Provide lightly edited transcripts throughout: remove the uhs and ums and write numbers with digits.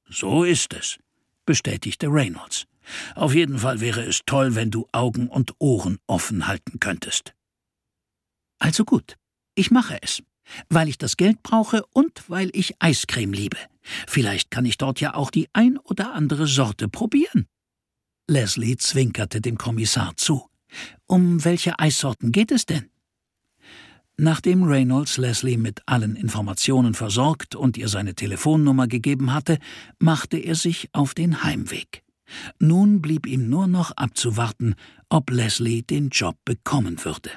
So ist es, bestätigte Reynolds. Auf jeden Fall wäre es toll, wenn du Augen und Ohren offen halten könntest. Also gut, ich mache es, weil ich das Geld brauche und weil ich Eiscreme liebe. Vielleicht kann ich dort ja auch die ein oder andere Sorte probieren. Leslie zwinkerte dem Kommissar zu. Um welche Eissorten geht es denn? Nachdem Reynolds Leslie mit allen Informationen versorgt und ihr seine Telefonnummer gegeben hatte, machte er sich auf den Heimweg. Nun blieb ihm nur noch abzuwarten, ob Leslie den Job bekommen würde.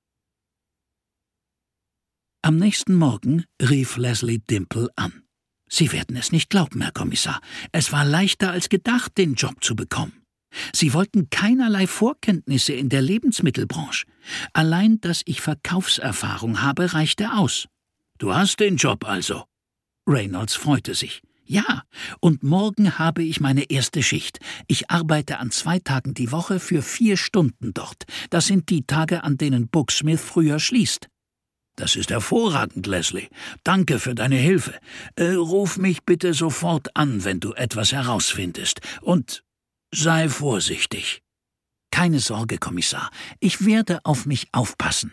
Am nächsten Morgen rief Leslie Dimple an. »Sie werden es nicht glauben, Herr Kommissar. Es war leichter als gedacht, den Job zu bekommen. Sie wollten keinerlei Vorkenntnisse in der Lebensmittelbranche. Allein, dass ich Verkaufserfahrung habe, reichte aus.« »Du hast den Job also?« Reynolds freute sich. »Ja, und morgen habe ich meine erste Schicht. Ich arbeite an 2 Tagen die Woche für 4 Stunden dort. Das sind die Tage, an denen Booksmith früher schließt.« »Das ist hervorragend, Leslie. Danke für deine Hilfe. Ruf mich bitte sofort an, wenn du etwas herausfindest. Und sei vorsichtig.« »Keine Sorge, Kommissar. Ich werde auf mich aufpassen.«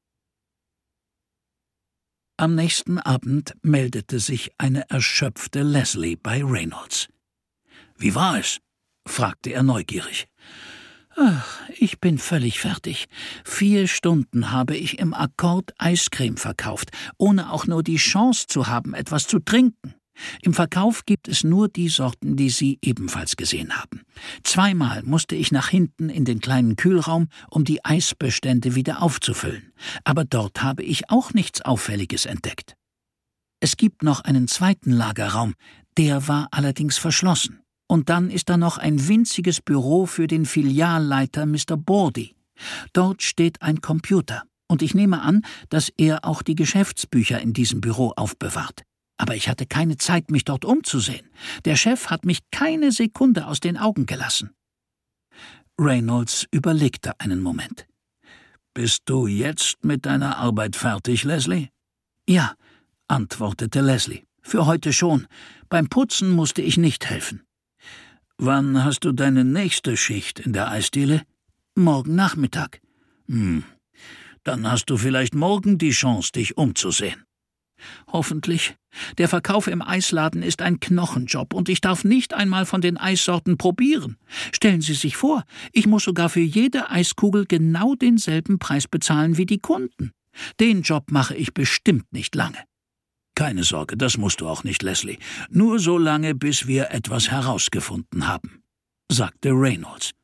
Am nächsten Abend meldete sich eine erschöpfte Leslie bei Reynolds. »Wie war es?« fragte er neugierig. »Ach, ich bin völlig fertig. 4 Stunden habe ich im Akkord Eiscreme verkauft, ohne auch nur die Chance zu haben, etwas zu trinken. Im Verkauf gibt es nur die Sorten, die Sie ebenfalls gesehen haben. 2-mal musste ich nach hinten in den kleinen Kühlraum, um die Eisbestände wieder aufzufüllen. Aber dort habe ich auch nichts Auffälliges entdeckt. Es gibt noch einen 2. Lagerraum, der war allerdings verschlossen. Und dann ist da noch ein winziges Büro für den Filialleiter Mr. Bordy. Dort steht ein Computer, und ich nehme an, dass er auch die Geschäftsbücher in diesem Büro aufbewahrt. Aber ich hatte keine Zeit, mich dort umzusehen. Der Chef hat mich keine Sekunde aus den Augen gelassen.« Reynolds überlegte einen Moment. »Bist du jetzt mit deiner Arbeit fertig, Leslie?« »Ja«, antwortete Leslie. »Für heute schon. Beim Putzen musste ich nicht helfen.« »Wann hast du deine nächste Schicht in der Eisdiele?« »Morgen Nachmittag.« Dann hast du vielleicht morgen die Chance, dich umzusehen.« »Hoffentlich. Der Verkauf im Eisladen ist ein Knochenjob und ich darf nicht einmal von den Eissorten probieren. Stellen Sie sich vor, ich muss sogar für jede Eiskugel genau denselben Preis bezahlen wie die Kunden. Den Job mache ich bestimmt nicht lange.« »Keine Sorge, das musst du auch nicht, Leslie. Nur so lange, bis wir etwas herausgefunden haben«, sagte Reynolds.